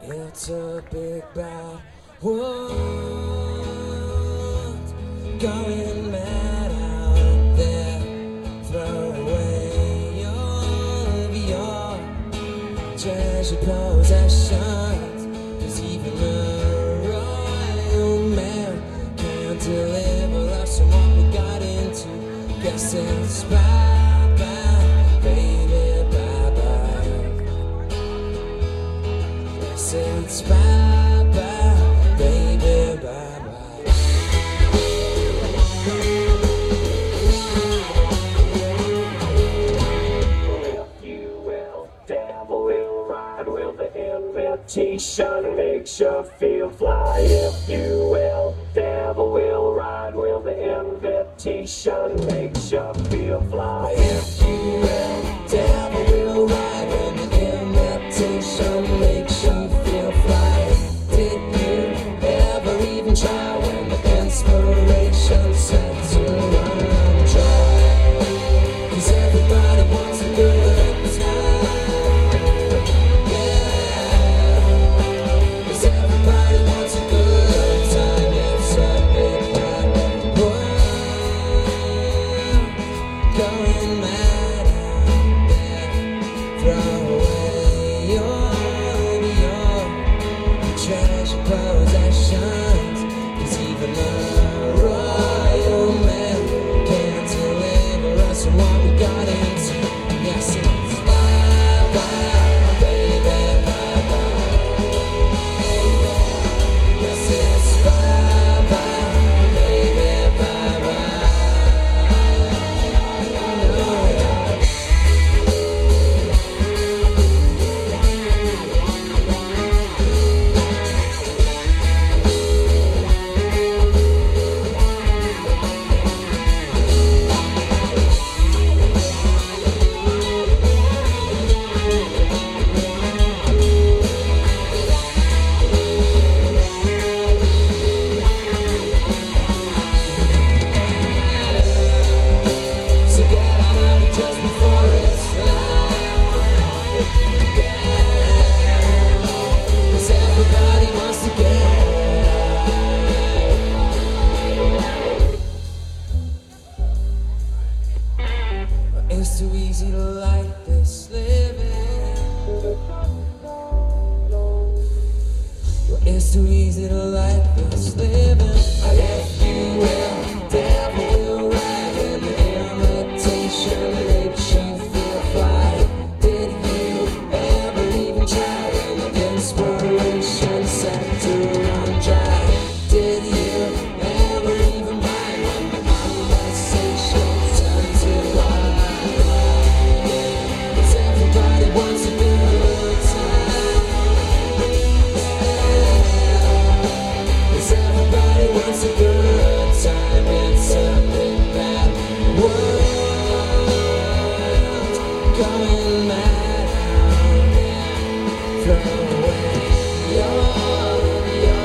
It's a big bad world going mad out there. Throw away all of your treasured possessions, 'cause even a royal man can't deliver us from what we got into. Guess it's bye bye, baby, bye bye. Guess it's bye bye, baby, bye bye. If you will, devil will ride, will the invitation makes you feel fly. If you will, devil will ride, will the invitation makes you feel fly. If you will, devil will ride when the invitation makes you feel fly. Did you ever even try when the inspiration said to run dry? 'Cause everybody wants a good time, yeah. 'Cause everybody wants a good time. It's a big bad world going mad out there. Throw away all of your treasured possessions, 'cause even a royal man can't deliver us from what we got into. Yes, it's bye bye, baby, bye bye. Yes, it's bye bye, baby, bye bye. So get out of it just before it's light. 'Cause everybody wants to get out. It's too easy to like this living. It's too easy to like this living. If you will, devil will ride when the invitation makes you feel fly. Did you ever even try when the inspiration said to run dry? Did you ever even mind when the conversation turned to lie? 'Cause everybody wants a good time, yeah. 'Cause everybody wants a good time. It's a big bad world going mad out there. Throw away all of your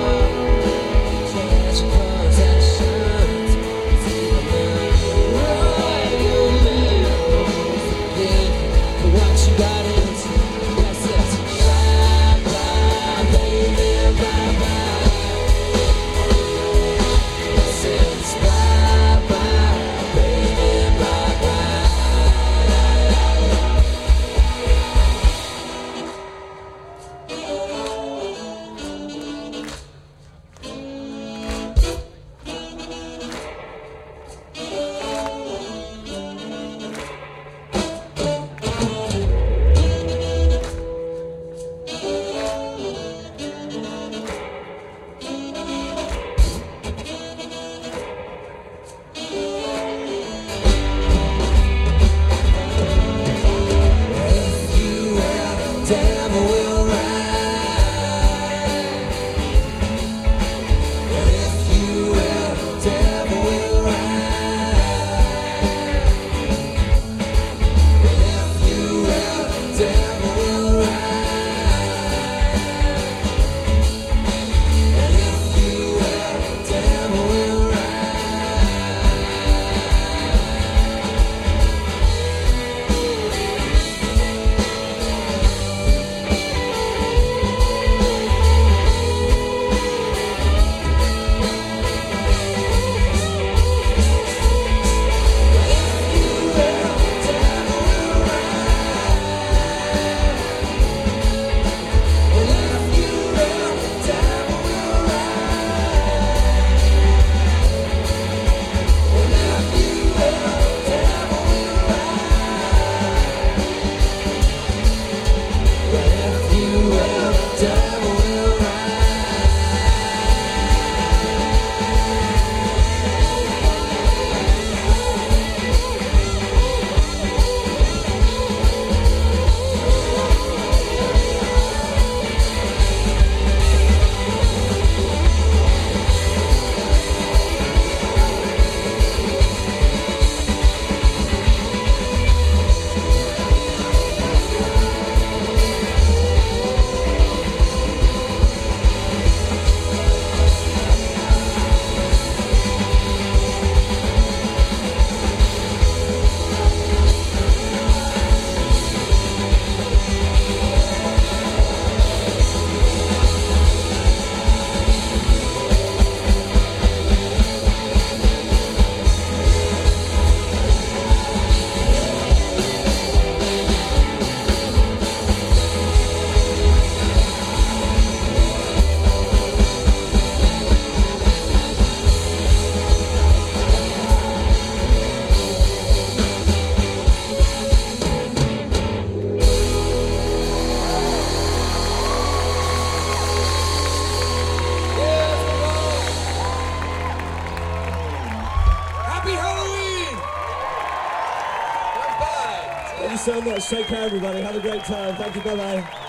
so much. Take care, everybody. Have a great time. Thank you. Bye-bye.